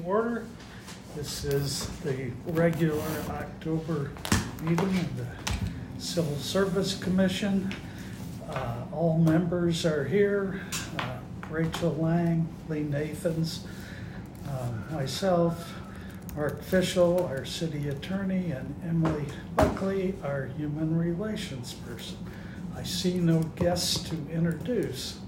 order. This is the regular October meeting of the Civil Service Commission. All members are here. Rachel Lang, Lee Nathans, myself, Mark Fischel, our city attorney, and Emily Buckley, our human relations person. I see no guests to introduce.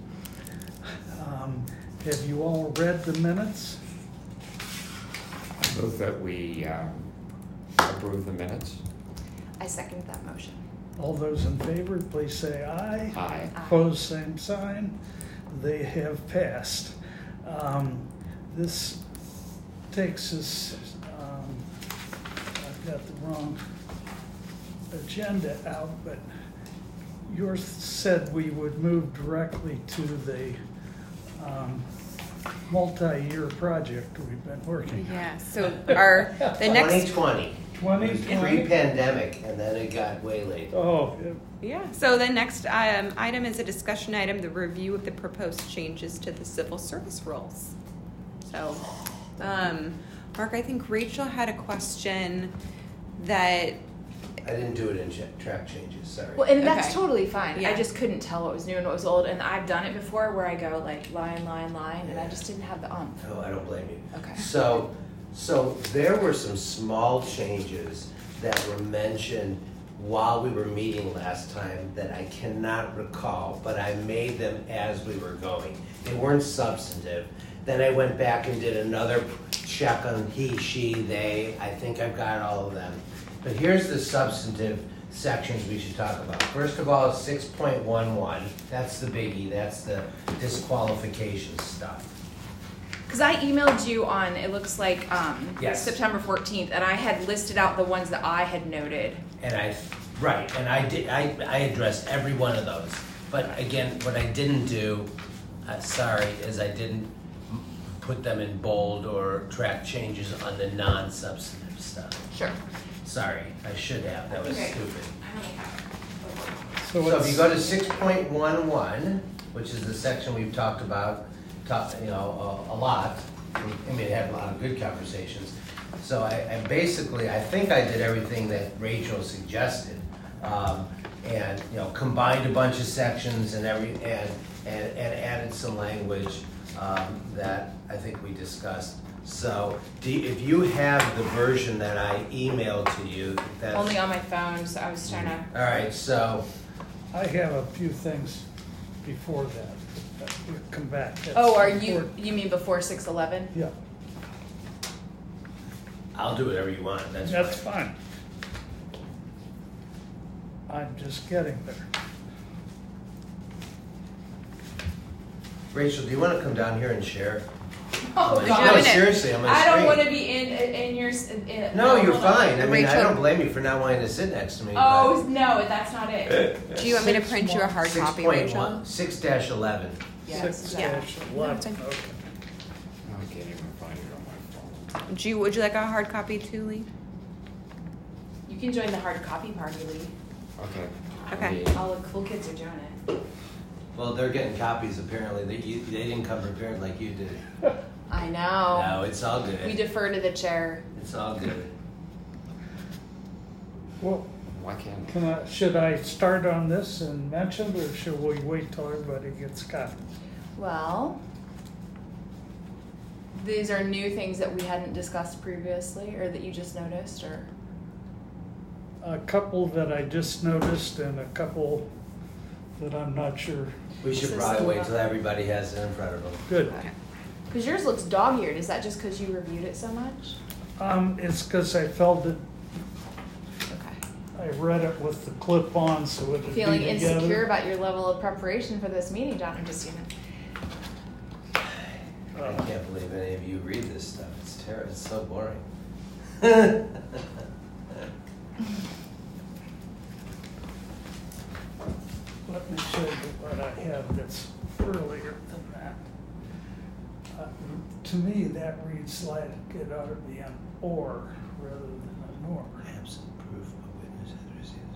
Have you all read the minutes? I move that we approve the minutes. I second that motion. All those in favor, please say aye. Aye. Opposed, same sign. They have passed. This takes us, I've got the wrong agenda out, but yours said we would move directly to the multi-year project we've been working on. Yeah, so the next 2020. 2020? Pre-pandemic, and then it got way late. Oh, Yeah, so the next item is a discussion item, the review of the proposed changes to the civil service rules. So, Mark, I think Rachel had a question that... I didn't do it in track changes, sorry. Well, and that's Okay. totally fine. Yeah. I just couldn't tell what was new and what was old, and I've done it before where I go like line, and I just didn't have the umph. No, I don't blame you. Okay. So there were some small changes that were mentioned while we were meeting last time that I cannot recall, but I made them as we were going. They weren't substantive. Then I went back and did another check on he, she, they. I think I've got all of them. But here's the substantive sections we should talk about. First of all, 6.11. That's the biggie. That's the disqualification stuff. Because I emailed you on, it looks like Yes. September 14th, and I had listed out the ones that I had noted. And I addressed every one of those. But again, what I didn't do, is I didn't put them in bold or track changes on the non-substantive stuff. Sure. Sorry, I should have. That was Okay. stupid. I only have So if you go to 6.11, which is the section we've talked about, a lot. I mean, it had a lot of good conversations. So I basically, I think I did everything that Rachel suggested, and combined a bunch of sections and added some language that I think we discussed. So if you have the version that I emailed to you, that's only on my phone, so I was trying to. all right. So I have a few things before that. We'll come back. That's You mean before 6:11? Yeah, I'll do whatever you want. that's fine. I'm just getting there. Rachel, do you want to come down here and share? Oh, No, seriously, I'm on I don't screen. want to be in your. No, you're fine. I mean, I Rachel. don't blame you for not wanting to sit next to me. Oh no, that's not it. Do you want me to print you a hard copy, Rachel? 6-11. Yes. Yeah. 6-11, No, it's fine. okay. I can't even find it on my phone. Would you like a hard copy too, Lee? You can join the hard copy party, Lee. Okay. Okay. All the cool kids are doing it. Well, they're getting copies apparently. They didn't come prepared like you did. I know. No, it's all good. We defer to the chair. It's all good. Well, Why can't should I start on this and mention, or should we wait till everybody gets copies? Well, these are new things that we hadn't discussed previously, or that you just noticed, or. A couple that I just noticed and a couple that I'm not sure. We should This is probably the wait one. till everybody has it in front of them. Good. Okay. Because yours looks dog-eared. Is that just because you reviewed it so much? It's because I felt that Okay. I read it with the clip on, so it would Feeling be insecure together. about your level of preparation for this meeting, John? I'm just, I can't believe any of you read this stuff. It's terrible. It's so boring. Let me show you what I have that's earlier than that. To me, that reads like it ought to be an or rather than a nor. Absent proof a witness has received.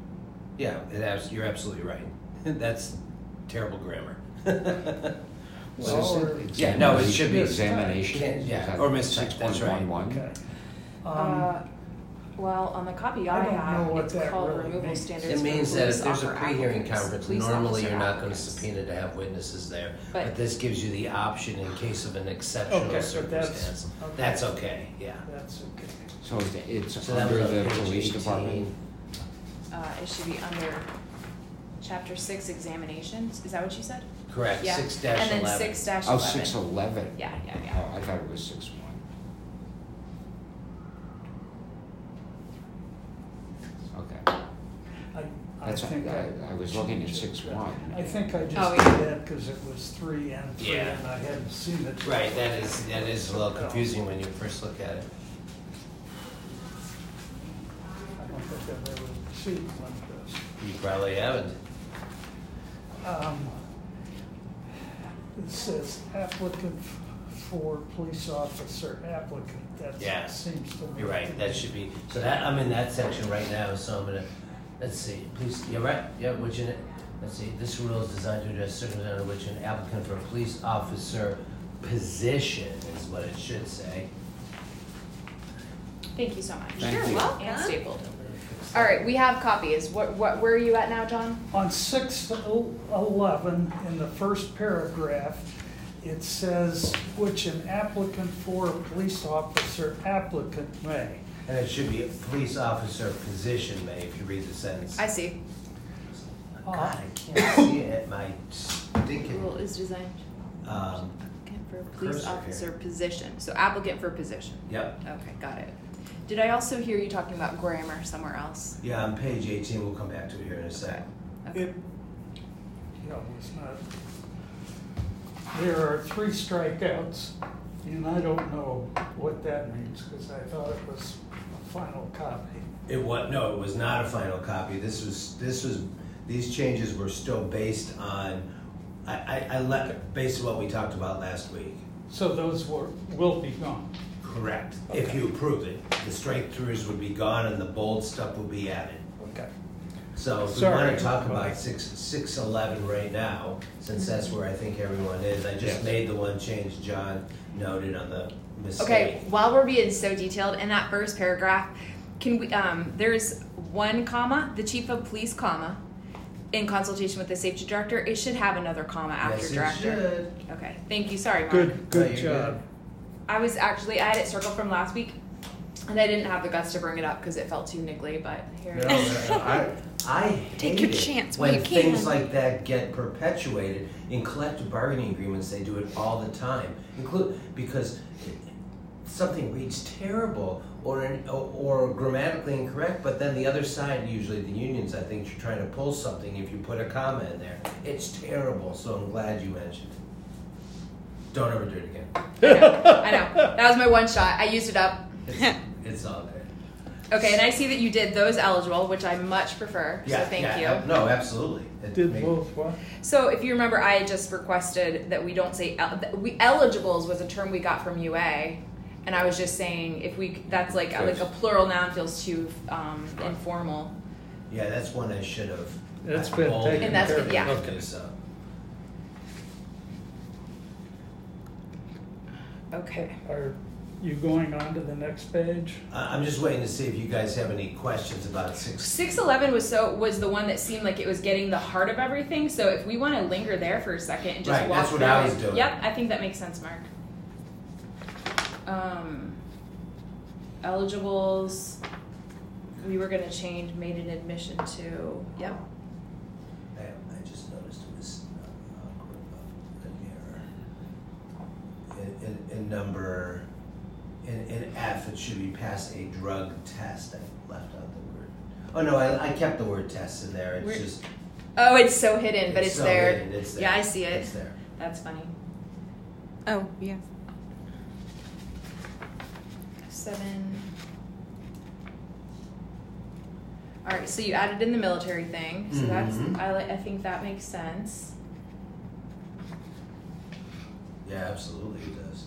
Yeah, you're absolutely right. That's terrible grammar. Yeah, no, it should be examination. Yeah, or mistype, that's right. 6.11. Okay. Well, on the copy I I don't know have, what it's that called really removal means. standards. It for means that if police there's a officer pre-hearing applicants, conference, police normally officer you're not gonna applicants. subpoena to have witnesses there. But- But this gives you the option in case of an exceptional Okay, so that's- circumstance. okay. That's okay, yeah. That's okay. So it's So that under was on the page police 18. department? It should be under chapter 6 examinations. Is that what you said? Correct, Yeah. 6-11. And then 6-11. Oh, 611. Yeah. Oh, I thought it was 6-1. Okay. I That's, think I was looking at 6-1. I think I just Oh, did yeah. that because it was 3 and 3 Yeah. and I hadn't seen it. Right, that is a little confusing when you first look at it. I don't think I've ever seen one of those. You probably haven't. It says applicant for police officer applicant. Yeah. That seems to me. You're right, that should be, so that, I'm in that section right now, so I'm gonna, let's see, please, you're right, yeah, which in it, let's see, this rule is designed to address circumstances under which an applicant for a police officer position is what it should say. Thank you so much. Thank You're you. welcome. And stapled. All right, we have copies. Where are you at now, John? On 6-11, in the first paragraph, it says, which an applicant for a police officer applicant may. And it should be a police officer position may, if you read the sentence. I see. God, I can't see it, my stinking, Rule is designed um, applicant for a police cursor here. officer position. So applicant for position. yep. Okay, got it. Did I also hear you talking about grammar somewhere else? Yeah, on page 18, we'll come back to it here in a sec. Okay. It, it's not, there are 3 strikeouts, and I don't know what that means, because I thought it was a final copy. It was not a final copy. These changes were still based on, based on what we talked about last week. So those will be gone. Correct. If you approved it, the straight throughs would be gone and the bold stuff would be added. Okay. So if we Sorry, want to talk about Mike. 611 right now, since that's where I think everyone is, I just made the one change John noted on the mistake. Okay, while we're being so detailed, in that first paragraph, can we, there's 1 comma, the chief of police, comma, in consultation with the safety director. It should have another comma after Yes, it director. should. Okay, thank you. Sorry, Mark. Good No, you're job. I had it circled from last week, and I didn't have the guts to bring it up because it felt too niggly, but here it is. I hate Take your it chance when when you can. things like that get perpetuated. In collective bargaining agreements, they do it all the time, because something reads terrible or grammatically incorrect, but then the other side, usually the unions, I think, are trying to pull something if you put a comma in there. It's terrible, so I'm glad you mentioned it. Don't ever do it again. I know. That was my one shot. I used it up. It's all there. Okay, and I see that you did those eligible, which I much prefer. So thank you. No, absolutely. It Did made- both what? So if you remember, I had just requested that we don't say eligibles was a term we got from UA, and I was just saying if we that's like a plural noun feels too informal. Yeah, that's one I should have. That's been bolded. taken And that's care been- yeah. Okay, so. Okay. Are you going on to the next page? I'm just waiting to see if you guys have any questions about 611 was the one that seemed like it was getting the heart of everything. So if we want to linger there for a second and just Right, walk that's what through I it. was doing. Yep, I think that makes sense, Mark. Eligibles. We were going to change made an admission to. Yep. I just noticed it was an error. In number, in F, it should be passed a drug test. I left out the word. Oh no, I kept the word test in there. It's We're- just. Oh, it's so hidden, but it's so there. hidden. It's there. Yeah, I see it. It's there. That's funny. Oh, yeah. 7. All right, so you added in the military thing, so that's Mhm. I think that makes sense. Yeah, absolutely, it does.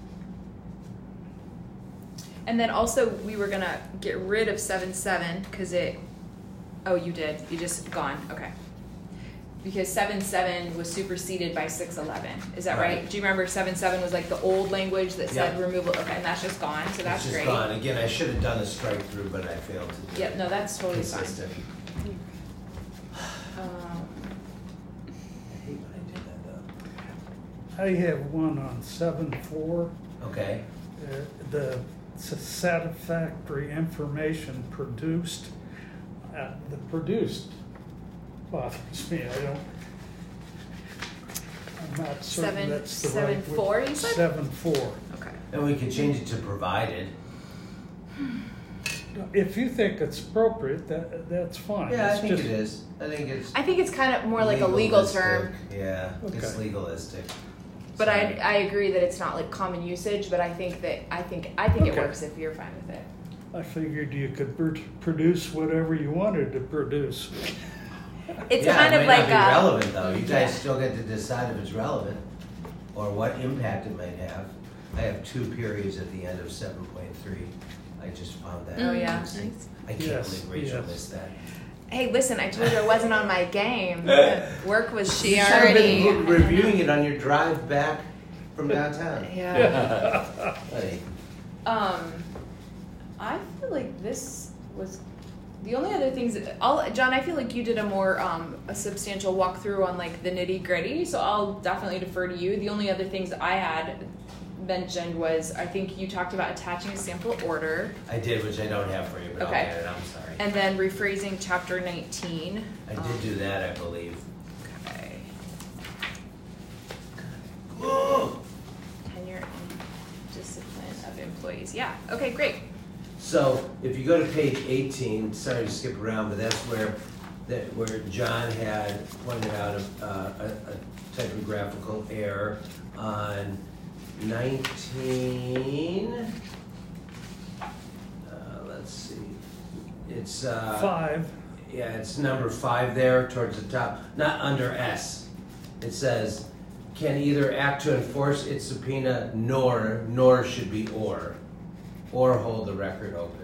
And then also we were gonna get rid of 7.7 because it. Oh, you did. You just gone. Okay. because 7.7 was superseded by 6.11. Is that Right. right? Do you remember 7.7 was like the old language that said Yep. removal? Okay, and that's just gone, so that's It's just great. gone. Again, I should have done a strike through, but I failed to do Yep, it. no, that's totally fine. Consistent. I hate when I do that though. I have one on 7.4. Okay, The satisfactory information produced. The produced bothers me. I'm not certain that's the right. 7.4 you said? 7.4. Okay. and we could change it to provided. If you think it's appropriate, that's fine. Yeah, I It's think just- it is. I think it's. I think it's kind of more like a legal legalistic. term, Yeah, it's Okay. legalistic. but So- I agree that it's not like common usage. But I think it Okay. works if you're fine with it. I figured you could produce whatever you wanted to produce. It's yeah, kind it of might like not be relevant though. You guys yeah. still get to decide if it's relevant or what impact it might have. I have 2 periods at the end of 7.3. I just found that. Oh, yeah. interesting. I can't Yes, believe Rachel yes. missed that. Hey, listen, I told you I wasn't on my game. Work was She You should have already- been reviewing it on your drive back from downtown. Yeah. Buddy. I feel like this was the only other things. John, I feel like you did a more a substantial walkthrough on like the nitty gritty, so I'll definitely defer to you. The only other things I had mentioned was I think you talked about attaching a sample order I did, which I don't have for you, but Okay. I'll get it. I'm sorry. and then rephrasing chapter 19. I did do that, I believe. Okay. Whoa! Tenure and discipline of employees. Yeah. Okay. Great. So if you go to page 18, sorry to skip around, but that's where John had pointed out a typographical error on 19. Let's see. It's 5. yeah, it's number 5 there towards the top, not under S. It says, can either act to enforce its subpoena nor should be or hold the record open.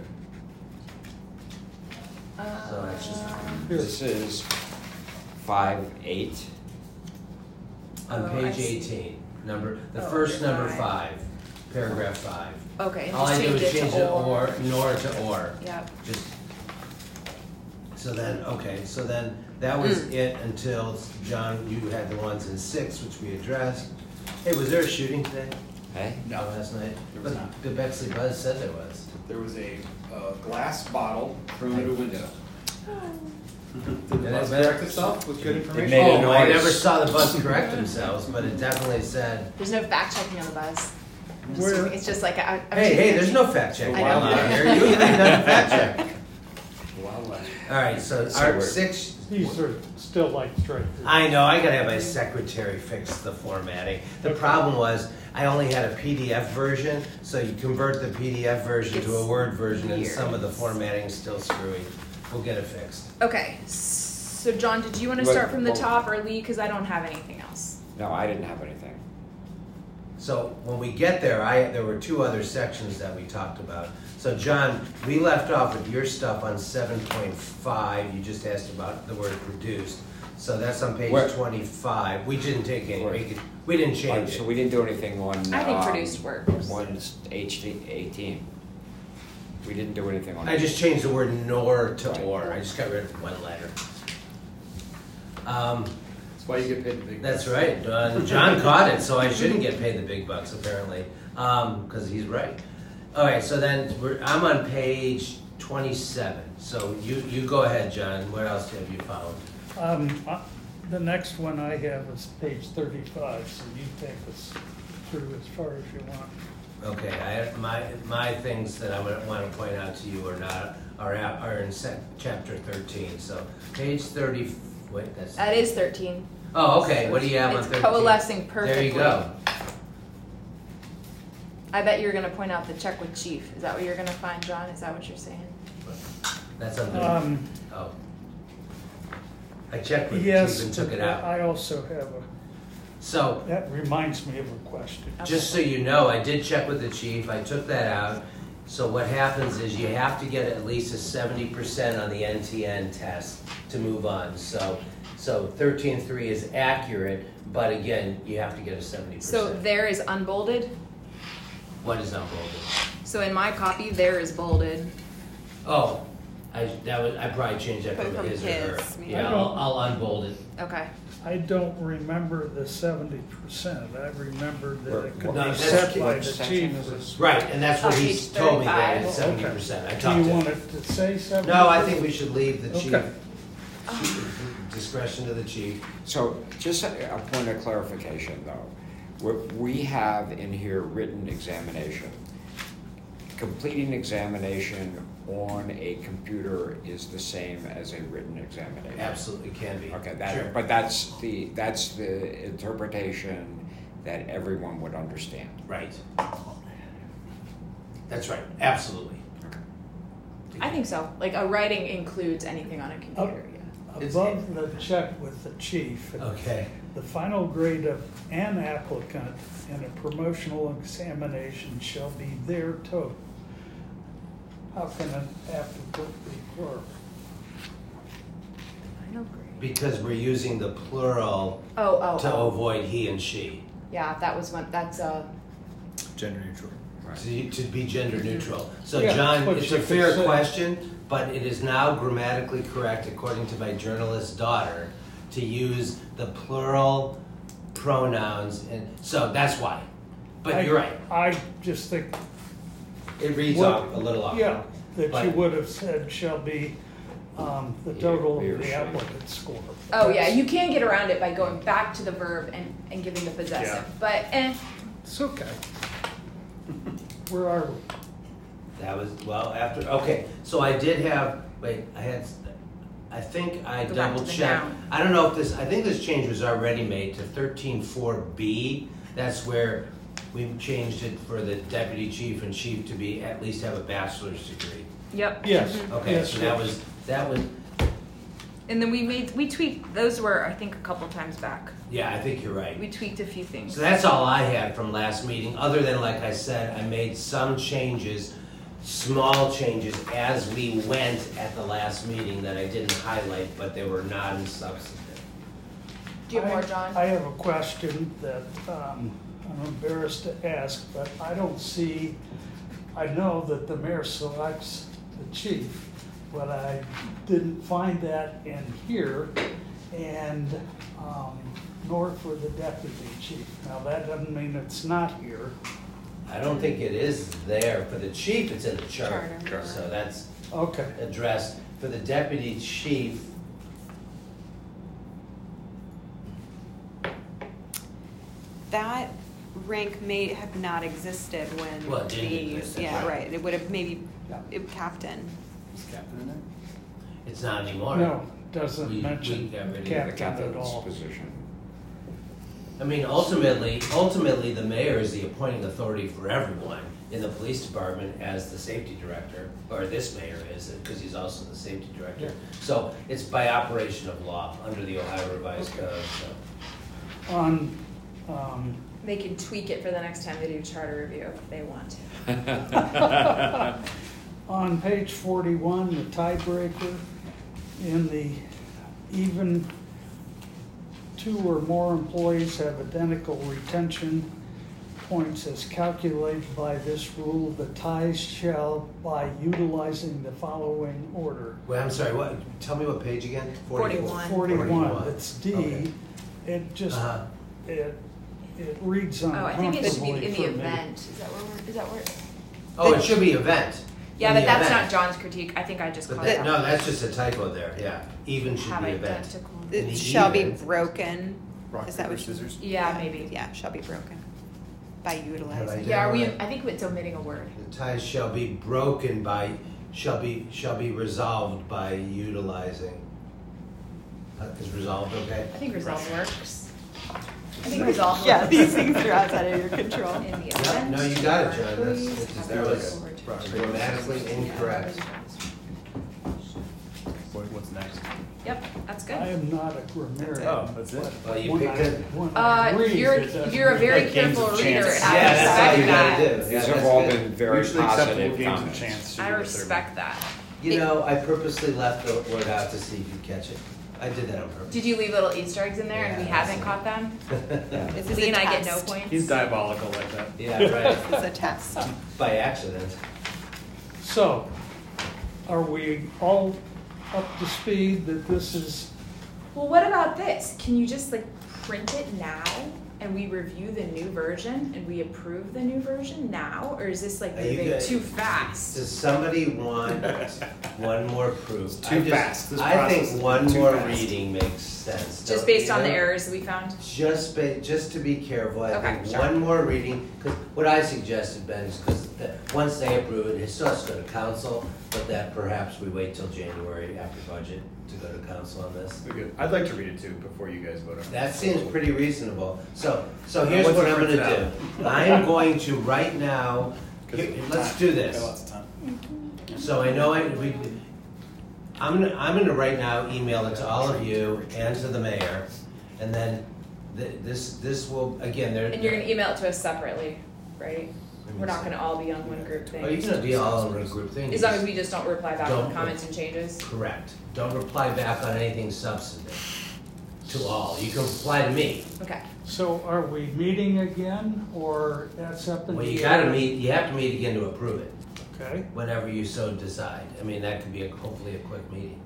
So that's just This is 5.8. on Oh, I page see. 18, the Oh, first under number 5. 5, paragraph 5. Okay. And All I just did was change it change to the or, nor to or. Yep. Just so then that was it until John, you had the ones in 6, which we addressed. Hey, was there a shooting today? Hey? No, Last night? there was But not. the Bexley Buzz said there was. There was a glass bottle thrown at a window. Did the bus correct itself with good information? made a Oh, I noise. never saw the bus correct themselves, but it definitely said, There's no fact checking on the buzz. Where- It's just like I'm hey, there's no fact checking I know. on here. You ain't done a fact check. Wild West. All right, so So our we're- 6. These are still like straight through. I know, I gotta have my secretary fix the formatting. The problem was, I only had a PDF version, so you convert the PDF version to a It's Word version, and weird. some of the formatting is still screwy. We'll get it fixed. Okay, so John, did you want to What- start from the what- top or Lee? Because I don't have anything else. No, I didn't have anything. So when we get there, there were 2 other sections that we talked about. So John, we left off with your stuff on 7.5. You just asked about the word produced. So that's on page Where- 25. We didn't take any. Where? We didn't change So it. we didn't do anything on. I think produced works. One's HD18. We didn't do anything on. I just changed the word nor to Right. or. I just got rid of 1 letter. That's why you get paid the big That's bucks. right. John caught it, so I shouldn't get paid the big bucks apparently, because he's right. All right, so then I'm on page 27. So you go ahead, John. What else have you found? The next one I have is page 35, so you take us through as far as you want. Okay, my things that I want to point out to you are in chapter 13. So page 30. Wait, That is 13. Oh, okay. What do you have on It's 13? coalescing perfectly. There you go. I bet you're going to point out the check with chief. Is that what you're going to find, John? Is that what you're saying? That's on the. Oh. I checked with Yes, Chief and took it but out. I also have So, that reminds me of a question. just so you know, I did check with the chief. I took that out. So what happens is you have to get at least a 70% on the NTN test to move on. So So 13.3 is accurate, but again, you have to get a 70%. So there is unbolded. What is unbolded? So in my copy, there is bolded. Oh, I probably changed that Put from from his or her. his, maybe. Yeah, I'll unbold it. Okay. I don't remember the 70%. I remember that it could No, be that's- set by What the section chief. is this? Right, and that's what Oh, he's page told me, that 35. it's 70%. I Do talked you to want him. it to say 70? No, I think we should leave the chief, Okay. discretion to the chief. So just a point of clarification though. We have in here written examination. Completing examination on a computer is the same as a written examination. Absolutely can be. Okay, Sure. but that's the interpretation that everyone would understand. Right. That's right, absolutely. I think so. Like a writing includes anything on a computer. Yeah. Above the check with the chief. Okay. The final grade of an applicant in a promotional examination shall be their total. How can an applicant be plural? Final grade. Because we're using the plural to Oh. avoid he and she, Yeah, that was one. That's Gender neutral. to be gender neutral. So Yeah, John, but it's you a could fair say- question, but it is now grammatically correct, according to my journalist daughter, to use the plural pronouns, and so that's why. But you're right, I just think. it reads what- off a little off. Yeah, that you But- would have said shall be the total He or of the she. applicant score. Oh yeah, you can get around it by going back to the verb and giving the possessive. Yeah. But It's okay. Where are we? That was, well, after, okay, so I did have, I think I Go back to double the checked. noun. I don't know if this, I think this change was already made to 13.4B. That's where we changed it for the deputy chief and chief to be, at least have a bachelor's degree. yep. Yes. Okay, yes, so yes. that was, And then we tweaked. Those were I think a couple times back. yeah, I think you're right. We tweaked a few things. So that's all I had from last meeting, other than, like I said, I made some changes, small changes, as we went at the last meeting that I didn't highlight, but they were non-substantive. Do you have more, John? I have a question that I'm embarrassed to ask, but I don't see, I know that the mayor selects the chief, but I didn't find that in here, and nor for the deputy chief. Now, that doesn't mean it's not here. I don't think it is there. For the chief, it's in the chart. Charter. So that's Okay, addressed. For the deputy chief, That rank may have not existed when Well, it didn't the, exist, yeah, right. right, it would have maybe, Yeah. captain. Is captain in there? it's not anymore. no, doesn't We mention got rid of the The captain at captain's all. position. I mean, ultimately, the mayor is the appointing authority for everyone in the police department as the safety director, or this mayor is, because he's also the safety director. Yeah. So it's by operation of law under the Ohio Revised Okay. Code. So. On, They can tweak it for the next time they do charter review if they want to. on page 41, the tiebreaker, in the even two or more employees have identical retention points as calculated by this rule, the ties shall by utilizing the following order. Wait, I'm sorry, what, tell me what page again? 41. 41, it's D. Okay. It just, Uh-huh. it reads Oh, I think it should be uncomfortably in for the me. event. Is that where? Oh, it should be event. Yeah, In but the that's event. not John's critique. I think I just But called that, it no, out. that's just a typo there, yeah. Even should Have be event. identical. In It the shall be even. broken. Rock, Is that paper, what you? scissors? Yeah, maybe. Yeah, shall be broken by Have I utilizing. done Yeah, are we? Right. I think it's omitting a word. The ties shall be broken by, shall be resolved by utilizing. Is resolved okay? I think resolve works. I think resolve works. Yeah, these things are outside of your control. In the Yeah, event. no, you got it, John. employees That's- have that was identical rock, paper, grammatically incorrect. What's next? Yep, that's good. I am not a grammarian. Oh, that's it? but Well, you when picked I- it. when I read, You're it doesn't you're a mean- very Like games careful of reader, chance. and I Yeah, that's all respect you gotta that. do. Yeah, These that's have all good. been very Usually acceptable positive games of comments. chance. I respect that. You know, I purposely left the word out to see if you catch it. I did that on purpose. Did you leave little Easter eggs in there and we Yeah, haven't caught them? This is Lee a and I get test. no points. He's diabolical like that. Yeah, right. It's a test. By accident. So, are we all up to speed that this is, Well, what about this? Can you just like print it now and we review the new version and we approve the new version now? Or is this like Are you moving good? too fast? Does somebody want one more proof? It's too fast. This I process think is one too more fast. reading makes sense. Just Don't based you on the know? errors that we found? Just to be careful, I Okay, think sure. one more reading, because what I suggested, Ben, is because once they approve it, it still has to go to council, but that perhaps we wait till January after budget to go to council on this. We're good. I'd like to read it too before you guys vote on it. That seems pretty reasonable. So here's Once what you I'm print gonna it do. I am going to right now, 'Cause here, of let's time. do Got this. lots of time. So I know I'm gonna right now email it to all of you and to the mayor, and then this will, again, there. And you're gonna email it to us separately, right? We're not gonna all be on one group Oh, you thing. can be all in a group thing. As long as we just don't reply back Don't- on comments and changes. Correct. Don't reply back on anything substantive to all. You can reply to me. Okay. so are we meeting again, or that's up in the Well, air? you gotta meet, you have to meet again to approve it, Okay, whenever you so decide. I mean, that could be hopefully a quick meeting.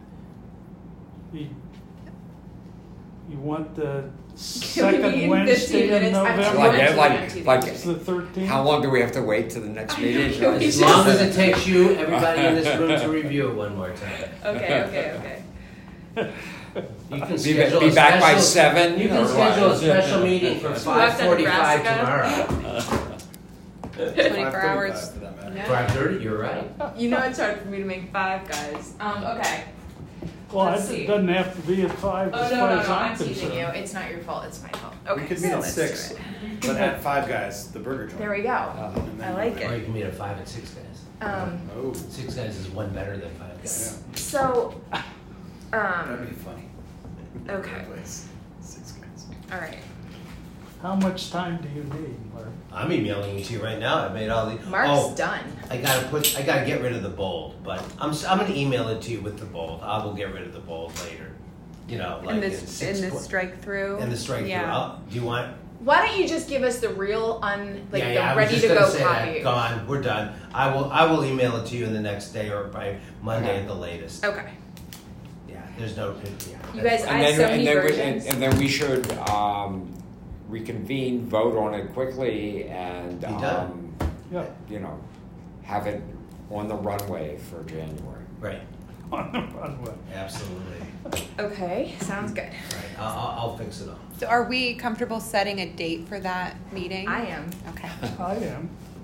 you want the Can we meet second in 15 Wednesday in minutes? I'm November? Like, yeah, like, It's the 13th? how long do we have to wait to the next meeting? Can we As long as it takes you, everybody in this room, to review it one more time. Okay. You can Be schedule be a back by special- 7? You or can what? schedule a special meeting for You left 5:45 Nebraska? tomorrow. 24 hours. 5:35 for that matter. Yeah. 5:30, you're right. You know it's hard for me to make 5, guys. Okay. Well, Let's it see. doesn't have to be at 5 Oh, as no, far no, as no, I'm I'm teasing you. concerned. It's not your fault, it's my fault. Okay, We could so meet at let's 6, do it. but at 5 guys, the burger joint. There we go. And then I like Or it. you can meet at 5 and 6 guys. Oh, 6 guys is one better than 5 guys. So, that'd be funny. okay, Place. 6 guys. all right. How much time do you need, Mark? I'm emailing you to you right now. I made all the. Mark's Oh, done. I gotta get rid of the bold, but I'm gonna email it to you with the bold. I will get rid of the bold later. You know, like In in this, 6 in the point- strike through? And the strike through. Yeah. Do you want? Why don't you just give us the real I was ready just to gonna go say that. copy? Gone. We're done. I will email it to you in the next day or by Monday Okay. at the latest. Okay. Yeah. There's no. Yeah. You guys, I And have then, so and many then, versions. and then we should reconvene, vote on it quickly, and Be done. Yeah, you know, have it on the runway for January. Right. on the runway. Absolutely. Okay, sounds good. Right. I'll fix it all. So are we comfortable setting a date for that meeting? I am. Okay. I am.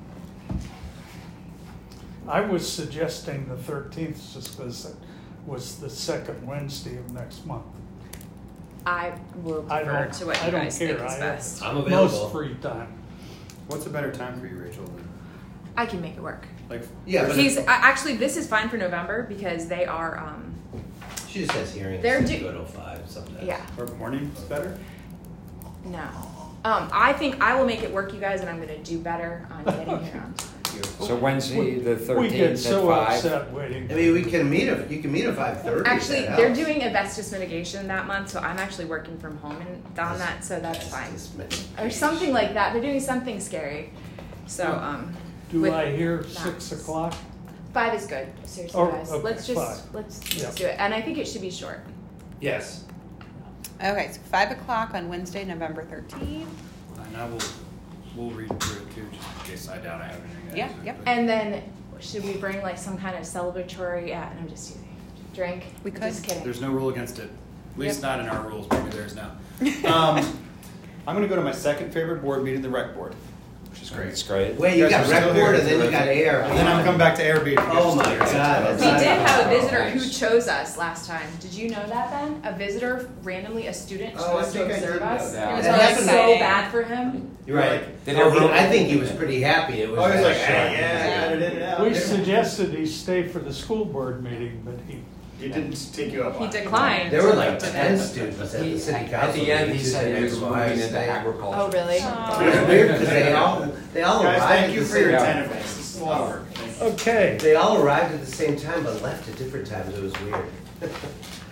I was suggesting the 13th just because it was the second Wednesday of next month. I will I defer don't, to what I you don't guys care. think is I best. I'm have available. most free time. What's a better time for you, Rachel? Than, I can make it work. like, Yeah. But Actually, this is fine for November because they are, she just says hearings. They're Go due- to 05 sometimes. yeah, or morning's better? no. I think I will make it work, you guys, and I'm gonna do better on getting here on time. So Wednesday, the We get 13th at so 5. upset waiting. I mean, you can meet at 5:30. Actually, That they're helps. doing asbestos mitigation that month, so I'm actually working from home on that, so that's fine. Or something like that. They're doing something scary. So, Do with I hear that. 6 o'clock? 5 is good. Seriously, Oh, guys. okay, Let's just 5. let's Yeah. do it, and I think it should be short. Yes. Okay, so 5 o'clock on Wednesday, November 13th. And we'll read through it too, just in case I doubt I have anything. Yeah, yep. And then, should we bring like some kind of celebratory? I'm just teasing. Drink. We could. Just kidding. There's no rule against it. At least Yep. not in our rules, maybe there's now. I'm gonna go to my second favorite board meeting, the rec board, which is great. It's great. Wait, you guys got are rec still board here. and then you got air. And then I'm coming back to Airbnb. Oh my God, that's We not- did have a Oh, visitor who thanks. chose us last time. Did you know that, Ben? A visitor, randomly, a student Oh, I chose to think I observe did know us. that. It was That like happened. so bad for him. You're right. Did Oh, everyone- I think he was pretty happy. It was. Oh, he was that like, short. hey, yeah, I got it in and out. We suggested he stay for the school board meeting, but he, He didn't take you up He on it. declined. There were like 10 students at the city council. At the end, he meeting said he was today from moving Ohio into State. agriculture. Oh, really? It was weird because they all Guys, arrived. thank you at the for your same- attentiveness. This is a lot of work. Thank you. okay. They all arrived at the same time but left at different times. It was weird.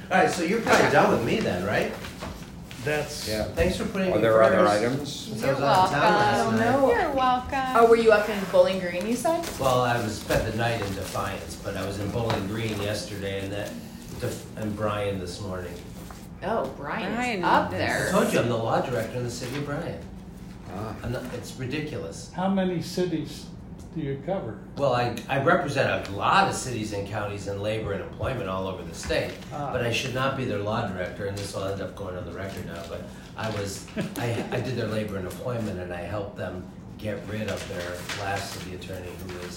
All right, so you're probably done with me then, right? That's, Yeah. Thanks for putting me Are there other first. items? Since I was out of town last welcome. night. No. You're welcome. Oh, were you up in Bowling Green, you said? Well, I spent the night in Defiance, but I was in Bowling Green yesterday and Bryan this morning. Oh, Brian's Brian up is- I there. told you I'm the law director in the city of Bryan. Ah. It's ridiculous. how many cities do you cover? Well, I represent a lot of cities and counties in labor and employment all over the state, but I should not be their law director, and this will end up going on the record now, but I did their labor and employment, and I helped them get rid of their last city attorney who was,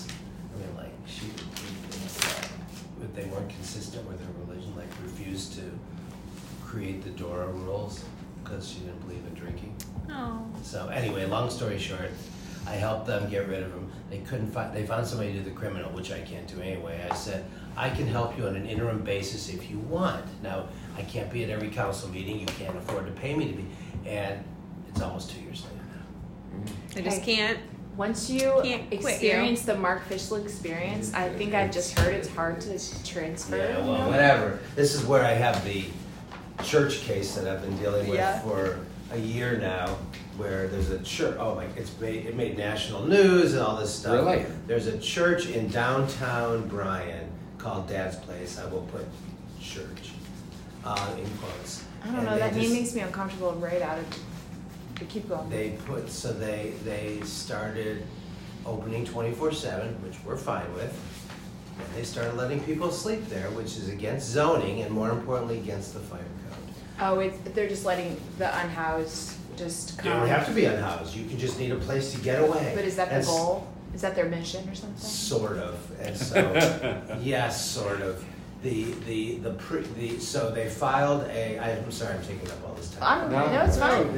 they weren't consistent with her religion, like refused to create the Dora rules because she didn't believe in drinking. Oh. So anyway, long story short, I helped them get rid of him. They found somebody to do the criminal, which I can't do anyway. I said, I can help you on an interim basis if you want. Now, I can't be at every council meeting. You can't afford to pay me to be. And it's almost 2 years later now. I just can't. Once you Can't quit experience the Mark Fischel experience, I think I've just heard it's hard to transfer. Yeah, you well, know? whatever. This is where I have the church case that I've been dealing with Yeah. for a year now, where there's a church. Oh my! It made national news and all this stuff. Really? There's a church in downtown Bryan called Dad's Place. I will put church in quotes. I don't And know, they that name just- makes me uncomfortable right out of, but keep going. They started opening 24/7, which we're fine with. And they started letting people sleep there, which is against zoning and more importantly against the fire code. Oh, they're just letting the unhoused just You come. don't have to be unhoused. You can just need a place to get away. But is that the And goal? Is that their mission or something? Sort of, and so yes, sort of. So they filed I'm sorry, I'm taking up all this time. No, it's fine.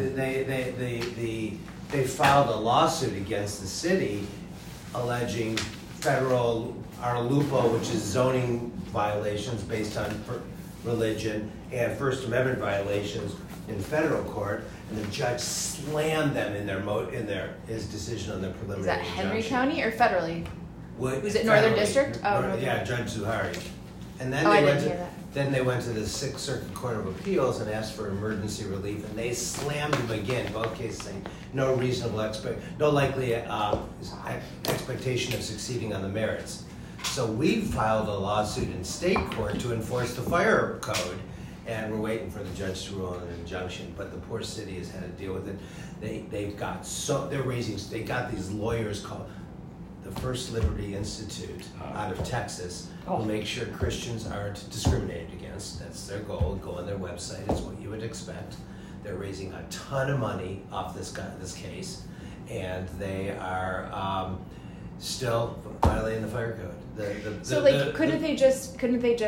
They filed a lawsuit against the city alleging federal Arlupo, which is zoning violations based on religion, and First Amendment violations in federal court, and the judge slammed them in his decision on the preliminary Is that Henry injunction. County or federally? Was it Northern District? Oh, Northern. Yeah, Judge Zuhari. And then Oh, I they didn't went hear to, that. then they went to the Sixth Circuit Court of Appeals and asked for emergency relief, and they slammed him again, both cases saying no likely expectation of succeeding on the merits. So we filed a lawsuit in state court to enforce the fire code, and we're waiting for the judge to rule on an injunction. But the poor city has had to deal with it. They got these lawyers called the First Liberty Institute out of Texas will make sure Christians aren't discriminated against. That's their goal. Go on their website. It's what you would expect. They're raising a ton of money off this case, and they are still violating the fire code. Couldn't they just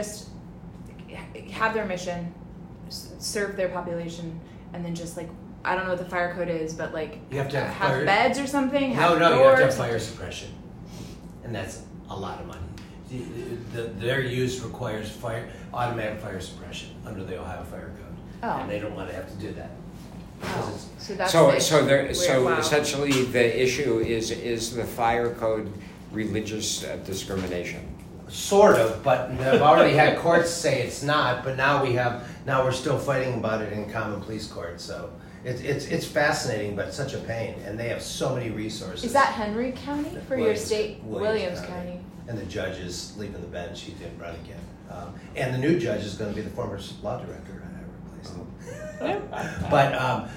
have their mission, serve their population, and then just I don't know what the fire code is, but You have to have fire- beds or something? No, you have to have doors? fire suppression, and that's a lot of money. Their use requires automatic fire suppression under the Ohio Fire Code, and they don't want to have to do that. Oh, so that's So wow. essentially the issue is the fire code religious discrimination. Sort of, but I've already had courts say it's not. But now we're still fighting about it in common police court. So it's fascinating, but such a pain. And they have so many resources. Is that Henry County for your state? Williams County. County. And the judge is leaving the bench. He didn't run again. And the new judge is going to be the former law director I replaced. But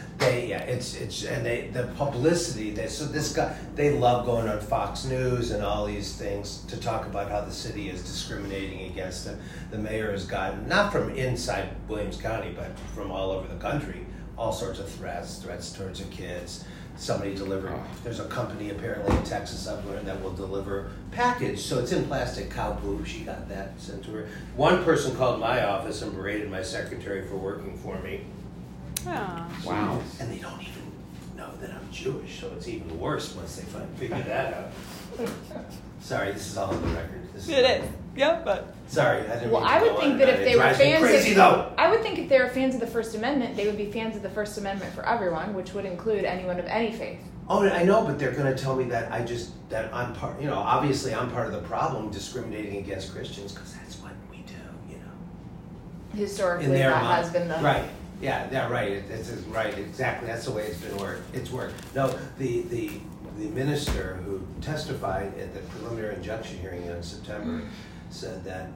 the publicity. They love going on Fox News and all these things to talk about how the city is discriminating against them. The mayor has gotten, not from inside Williams County, but from all over the country, all sorts of threats towards her kids. Somebody delivered, there's a company apparently in Texas I've learned that will deliver package, so it's in plastic cow poop. She got that sent to her. One person called my office and berated my secretary for working for me. Oh. Wow. And they don't even know that I'm Jewish, so it's even worse once they figure that out. Sorry, this is all on the record. It is. Yep, but. Sorry, I didn't. Well, mean to I go would on think that about if it. they It were drives me fans crazy, of, though. I would think if they were fans of the First Amendment, they would be fans of the First Amendment for everyone, which would include anyone of any faith. Oh, I know, but they're going to tell me that that I'm part. Obviously I'm part of the problem, discriminating against Christians, because that's what we do. Historically, in their that mind. has been the Right, yeah, right, it's right, exactly, that's the way it's worked. No, the minister who testified at the preliminary injunction hearing in September said that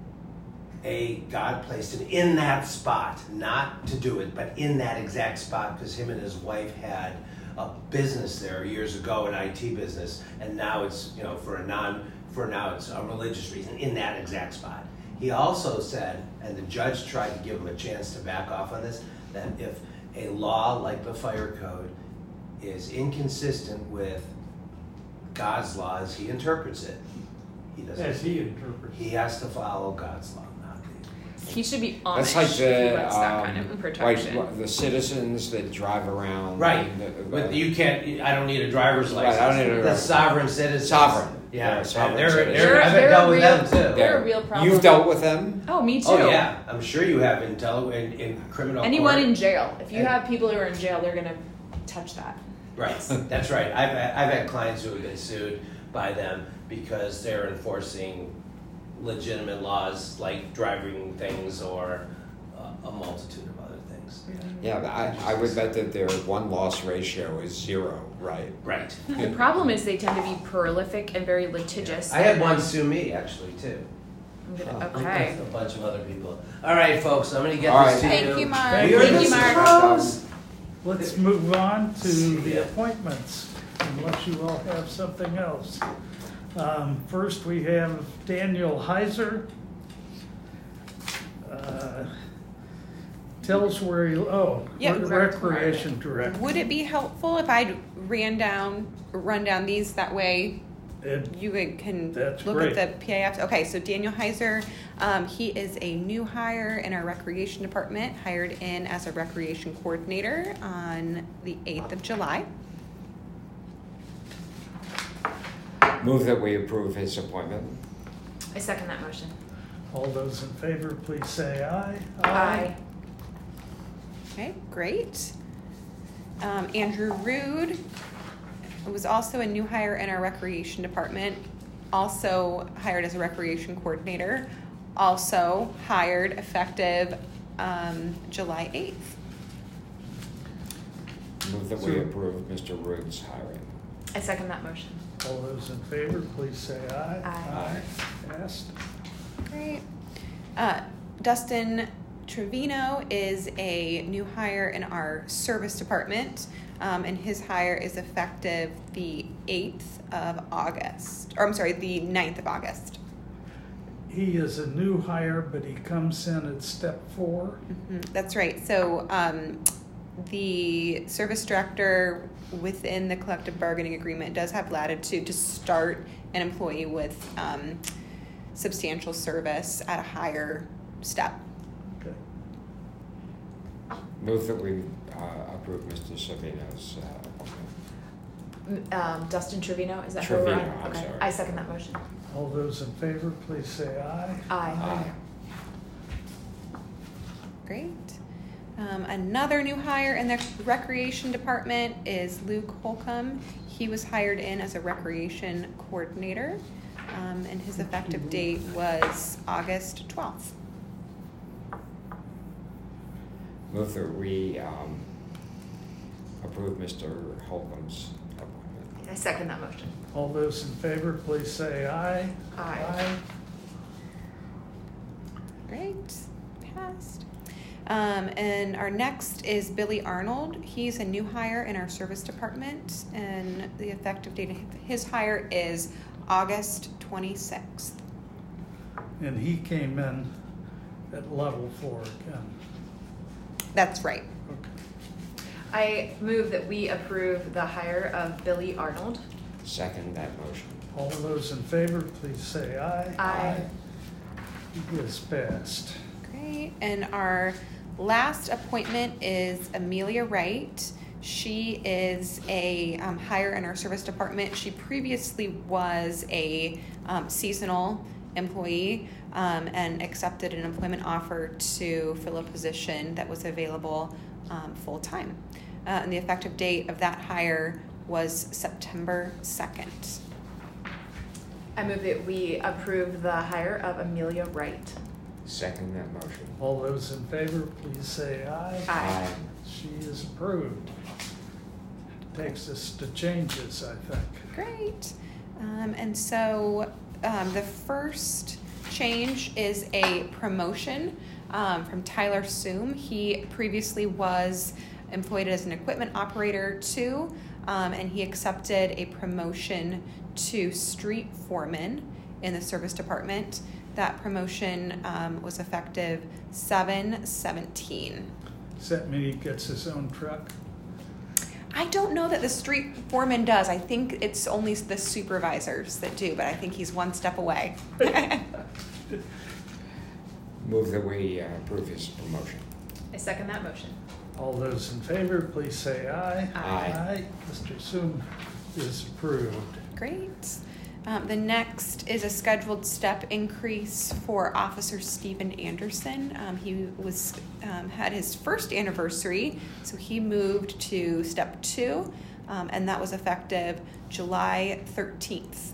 God placed him in that spot, not to do it, but in that exact spot, because him and his wife had a business there years ago, an IT business, and now it's, for now it's a religious reason, in that exact spot. He also said, and the judge tried to give him a chance to back off on this, that if a law like the fire code is inconsistent with God's law as he interprets it, he has to follow God's law, not the. He should be That's Amish like if he wants that kind of protection. like the citizens that drive around. Right, but you can't. I don't need a driver's license. I don't need a the driver's sovereign citizens. Sovereign. Yeah, Sovereign they're, citizens. I've They're dealt with real- them too. They're a real problem. You've dealt with them? Oh, me too. Oh yeah, I'm sure you have in criminal. Anyone court. in jail. If you And- have people who are in jail, they're gonna touch that. Right, that's right. I've had clients who have been sued by them because they're enforcing legitimate laws like driving things or a multitude of other things. Yeah, I would bet that their won-loss ratio is 0, right? Right. The problem is they tend to be prolific and very litigious. I had one sue me actually too. Okay. A bunch of other people. All right, folks, I'm going to get All this right. to you. Thank you, Mark. Thank You're you, the Mark. pros. Let's move on to the Yeah. appointments, unless you all have something else. First, we have Daniel Heiser. Tell us where you, Yeah, Recreation Director. Would it be helpful if I run down these, that way you can That's look great. at the PIFs? Okay, so Daniel Heiser, he is a new hire in our recreation department, hired in as a recreation coordinator on the 8th of July. Move that we approve his appointment. I second that motion. All those in favor, please say aye. Aye. Okay, great. Andrew Rude was also a new hire in our recreation department, also hired as a recreation coordinator, also hired effective July 8th. Move that we approve Mr. Rood's hiring. I second that motion. All those in favor, please say aye. Aye. Passed. Great. Dustin Trevino is a new hire in our service department, and his hire is effective the 8th of August, or I'm sorry, the 9th of August. He is a new hire, but he comes in at step 4. That's right. So the service director within the collective bargaining agreement does have latitude to start an employee with substantial service at a higher step. Okay. Move that we approve Mr. Savino's appointment. Dustin Trevino, is that Trevino, who we're on? I'm Okay. sorry. I second that motion. All those in favor, please say aye. Aye. Great. Another new hire in the recreation department is Luke Holcomb. He was hired in as a recreation coordinator, and his effective date was August 12th. Move that we approve Mr. Holcomb's appointment. I second that motion. All those in favor, please say aye. Aye. Great. Passed. And our next is Billy Arnold. He's a new hire in our service department, and the effective date of his hire is August 26th. And he came in at level 4 again. That's right. Okay. I move that we approve the hire of Billy Arnold. Second that motion. All those in favor, please say aye. Aye. He is passed. Great. And our last appointment is Amelia Wright. She is a hire in our service department. She previously was a seasonal employee and accepted an employment offer to fill a position that was available full-time. And the effective date of that hire was September 2nd. I move that we approve the hire of Amelia Wright. Second that motion. All those in favor, please say aye. Aye. She is approved. Takes us to changes, I think. Great. And so the first change is a promotion from Tyler Soom. He previously was employed as an equipment operator too, and he accepted a promotion to street foreman in the service department. That promotion was effective 7/17. Does that mean he gets his own truck? I don't know that the street foreman does. I think it's only the supervisors that do, but I think he's one step away. Move that we approve his promotion. I second that motion. All those in favor, please say aye. Aye. Mr. Soom is approved. Great. The next is a scheduled step increase for Officer Stephen Anderson. He was had his first anniversary, so he moved to step 2, and that was effective July 13th.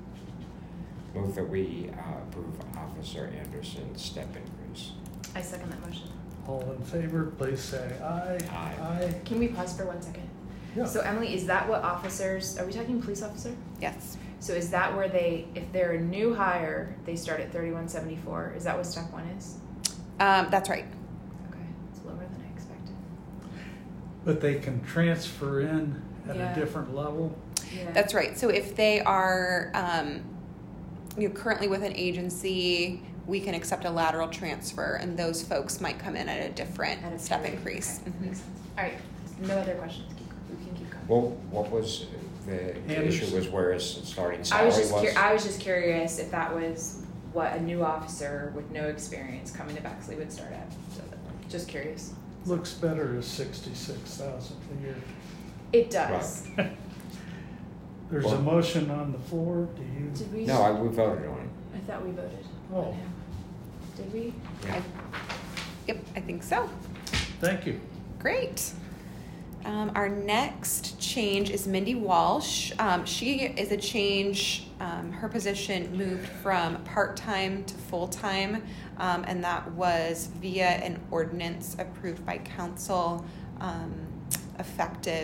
Move that we approve Officer Anderson's step increase. I second that motion. All in favor, please say aye. Aye. Can we pause for 1 second? Yeah. So Emily, is that what officers, are we talking police officer? Yes. So is that where they, if they're a new hire, they start at 3174? Is that what step 1 is? That's right. Okay, it's lower than I expected. But they can transfer in at Yeah. a different level. Yeah. That's right. So if they are currently with an agency, we can accept a lateral transfer, and those folks might come in at a different At a step period. increase. Okay, Mhm. makes sense. All right, no other questions. We can keep going. Well, what was the Anderson. issue was where his starting I salary was was? just curious if that was what a new officer with no experience coming to Bexley would start at. So just curious. Looks better as 66,000 a year. It does. There's a Well- motion on the floor. Do you? Did we? No, we voted on it. I thought we voted. Oh. on him. Did we? Yeah. Yep, I think so. Thank you. Great. Our next change is Mindy Walsh. She is a change. Her position moved from part-time to full-time, and that was via an ordinance approved by council effective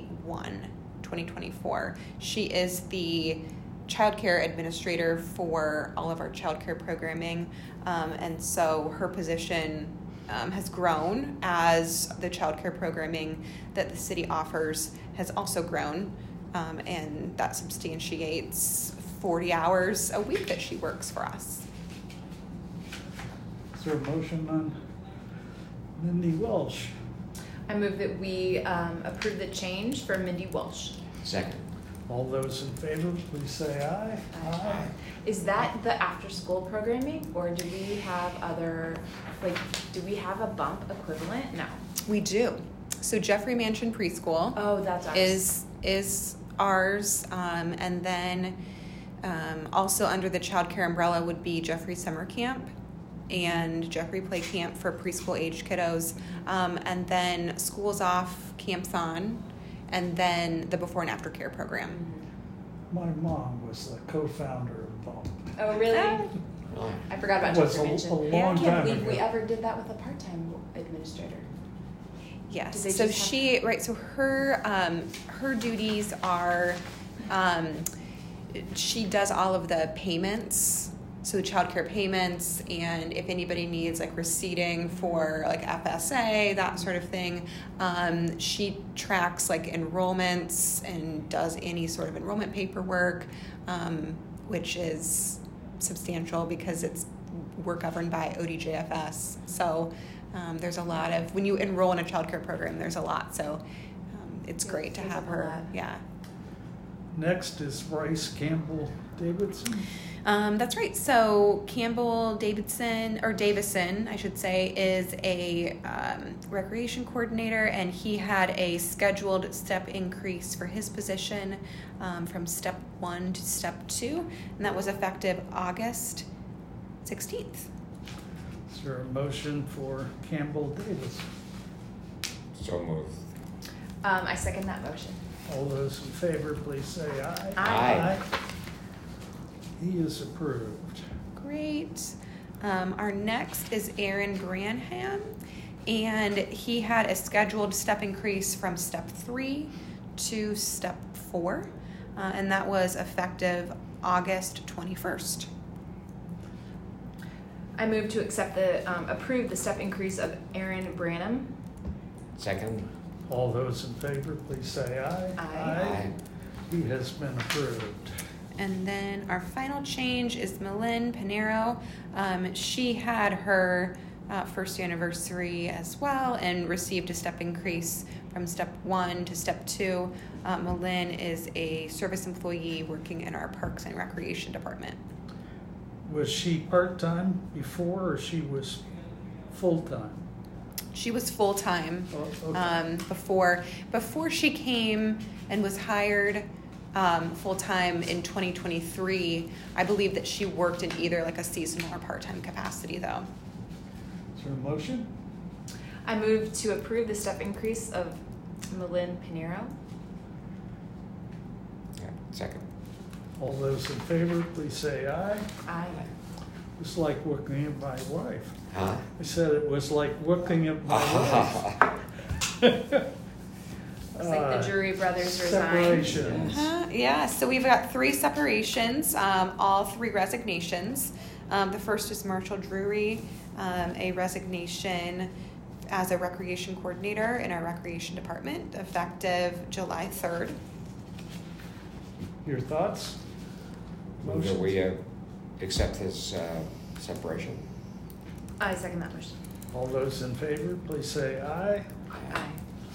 8/1/2024. She is the childcare administrator for all of our childcare programming, and so her position has grown as the childcare programming that the city offers has also grown, and that substantiates 40 hours a week that she works for us. Is there a motion on Mindy Welsh? I move that we approve the change for Mindy Walsh. Second. All those in favor, please say aye. Aye. Is that the after-school programming, or do we have other, do we have a bump equivalent? No. We do. So Jeffrey Mansion Preschool Oh, that's ours. is ours, and then also under the child care umbrella would be Jeffrey Summer Camp and Jeffrey Play Camp for preschool age kiddos, and then Schools Off, Camps On, and then the before and after care program. My mom was the co-founder of BUMP. Oh, really? Oh. I forgot about It was Jeffrey a Mansion. long I can't time believe ago. we ever did that with a part-time administrator. Yes. Do they So just have- she so her duties are she does all of the payments, so the child care payments, and if anybody needs like receipting for like FSA, that sort of thing, she tracks like enrollments and does any sort of enrollment paperwork, which is substantial because we're governed by ODJFS. So there's a lot of, when you enroll in a child care program, there's a lot. So it's Yeah, great to seems have like a her. lot. Yeah. Next is Bryce Campbell Davidson. That's right. So Campbell Davison, I should say, is a recreation coordinator, and he had a scheduled step increase for his position from step 1 to step 2, and that was effective August 16th. Is there a motion for Campbell Davidson? So moved. I second that motion. All those in favor, please say aye. Aye. He is approved. Great. Our next is Aaron Branham, and he had a scheduled step increase from step 3 to step 4, and that was effective August 21st. I move to approve the step increase of Aaron Branham. Second? All those in favor, please say aye. Aye. He has been approved. And then our final change is Malin Pinero. She had her first anniversary as well and received a step increase from step 1 to step 2. Malin is a service employee working in our Parks and Recreation Department. Was she part-time before, or she was full-time? She was full-time Oh, okay. before she came and was hired full-time in 2023. I believe that she worked in either like a seasonal or part-time capacity though. Is there a motion? I move to approve the step increase of Malin Pinero. Yeah, second. All those in favor, please say aye. Aye. It's like looking at my wife. Huh? I said it was like looking at my wife. Looks like the Drury brothers resigned. Separations. Yeah, so we've got 3 separations, all 3 resignations. The first is Marshall Drury, a resignation as a recreation coordinator in our recreation department, effective July 3rd. Your thoughts? Move that we accept his separation. I second that motion. All those in favor, please say aye. Aye.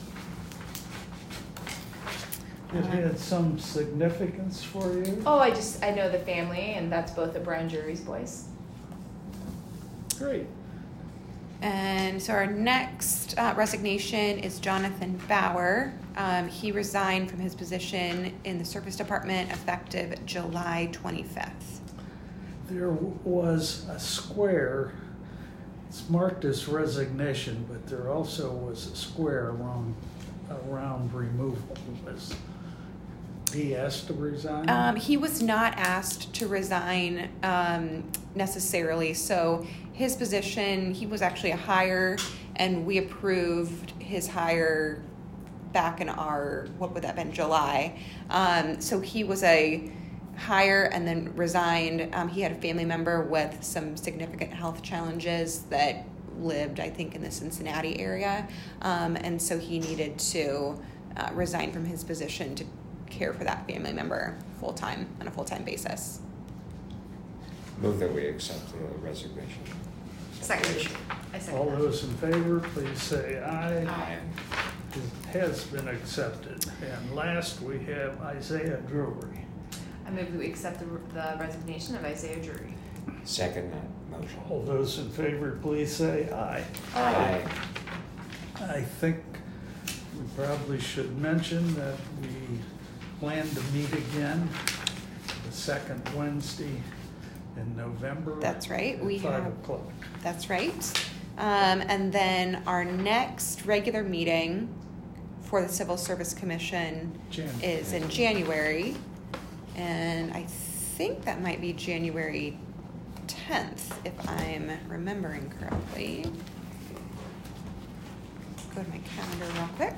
It had some significance for you? Oh, I know the family, and that's both of Brian Drury's boys. Great. And so our next resignation is Jonathan Bauer. He resigned from his position in the service department effective July 25th. There was a square, it's marked as resignation, but there also was a square around removal. Was he asked to resign? He was not asked to resign necessarily. So his position, he was actually a hire, and we approved his hire back in what would that have been, July. So he was a hire and then resigned. He had a family member with some significant health challenges that lived, I think, in the Cincinnati area. And so he needed to resign from his position to care for that family member full-time, on a full-time basis. Move that we accept the resignation. Second. I second All that. those in favor, please say aye. Aye. It has been accepted. And last, we have Isaiah Drury. I move that we accept the resignation of Isaiah Drury. Second that motion. All those in favor, please say aye. Aye. I think we probably should mention that we plan to meet again the second Wednesday in November. That's right. At We 5 have- o'clock. That's right. And then our next regular meeting for the Civil Service Commission is in January. And I think that might be January 10th, if I'm remembering correctly. Go to my calendar real quick.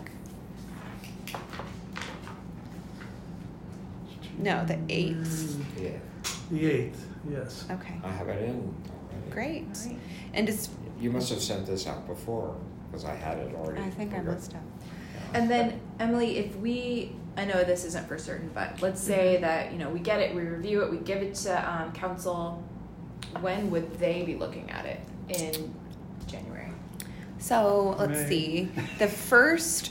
No, the 8th. Yeah, The 8th, yes. Okay, I have it in already. great. Right. And just, You must have sent this out before, because I had it already. I think I must have. And then, Emily, I know this isn't for certain, but let's say that, we get it, we review it, we give it to council. When would they be looking at it? In January? So let's May. see. The first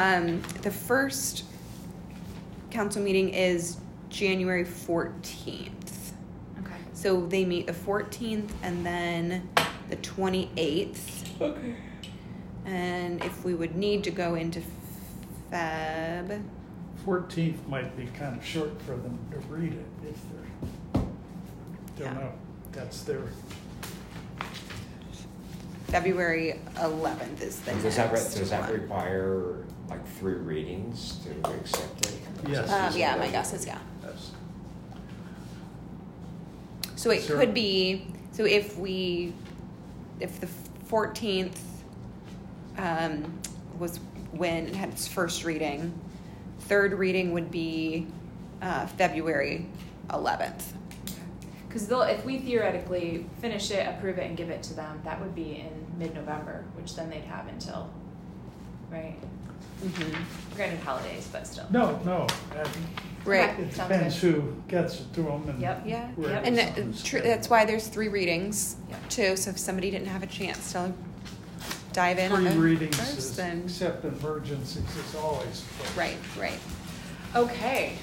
council meeting is January 14th. Okay. So they meet the 14th and then the 28th. Okay. And if we would need to go into Feb, 14th might be kind of short for them to read it if they're, Yeah. don't know. That's their, February 11th is the And next does that one. require like 3 readings to accept it? Yes. My guess is yeah. that's, So it Sure. could be So if the 14th was when it had its first reading, third reading would be February 11th. Because if we theoretically finish it, approve it, and give it to them, that would be in mid-November, which then they'd have until, right? Mm-hmm. Granted holidays, but still. No, Right. Okay. it Sounds depends good. who gets it to them and. Yep. Yeah. where Yep. And it's on the schedule. that's why there's 3 readings Yep. too. So if somebody didn't have a chance to dive in on 3 the readings first, is, then except emergencies, is always. first. right. Okay,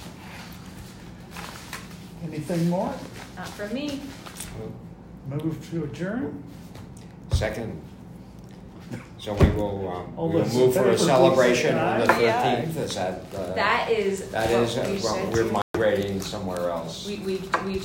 Anything more? not from me. Move to adjourn? Second. So we will, All we'll those in move for favor, a please say celebration on the aye. 13th, is that? That is That what is, we should we're do. migrating somewhere else. We